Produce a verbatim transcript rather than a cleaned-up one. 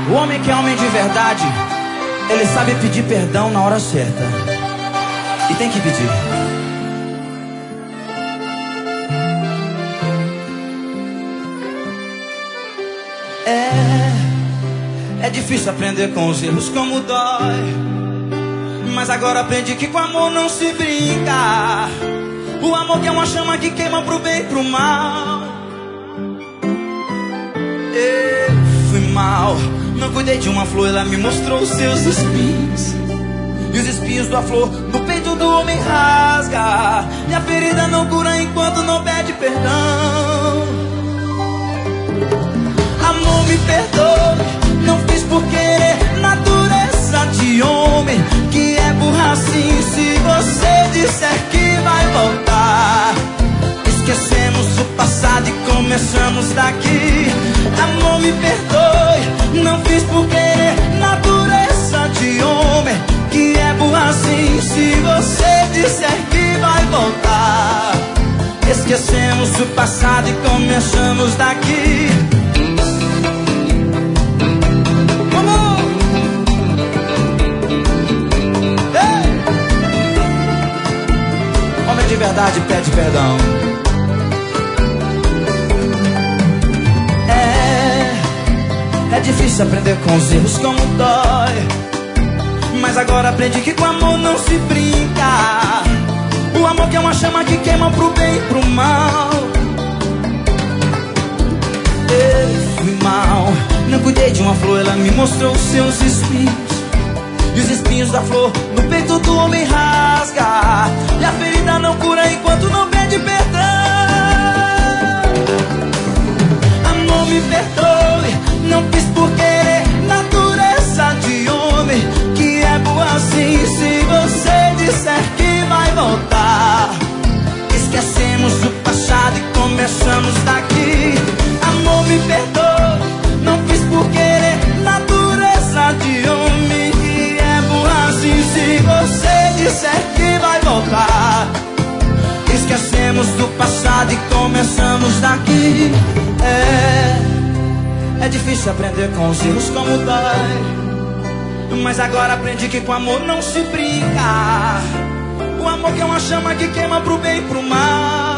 O homem que é homem de verdade, ele sabe pedir perdão na hora certa. E tem que pedir. É, é difícil aprender com os erros como dói, mas agora aprendi que com amor não se brinca. O amor que é uma chama que queima pro bem e pro mal. Eu fui mal, não cuidei de uma flor, ela me mostrou os seus espinhos. E os espinhos da flor no peito do homem rasga, e a ferida não cura enquanto não pede perdão. Amor, me perdoe, não fiz por querer, natureza de homem que é burra assim. Se você disser que vai voltar, esquecemos o passado e começamos daqui. Amor, me perdoe, não fiz por querer, natureza de homem que é burra assim. Se você disser que vai voltar, esquecemos o passado e começamos daqui. Homem de verdade pede perdão. É, é difícil aprender com os erros como dói, mas agora aprendi que com amor não se brinca. O amor que é uma chama que queima pro bem e pro mal. Eu fui mal, não cuidei de uma flor, ela me mostrou os seus espinhos. E os espinhos da flor no peito do homem rasga, e a ferida não cura enquanto não pede perdão. Amor, me perdoe, não fiz por querer, natureza de homem que é boa assim. Se você disser que vai voltar, esquecemos o passado e começamos daqui. Amor, me perdoe, não fiz por querer, natureza de homem que é boa assim. Se você disser que vai voltar, esquecemos do passado e começamos daqui. É, é difícil aprender com os erros como dói, mas agora aprendi que com amor não se brinca. O amor que é uma chama que queima pro bem e pro mal.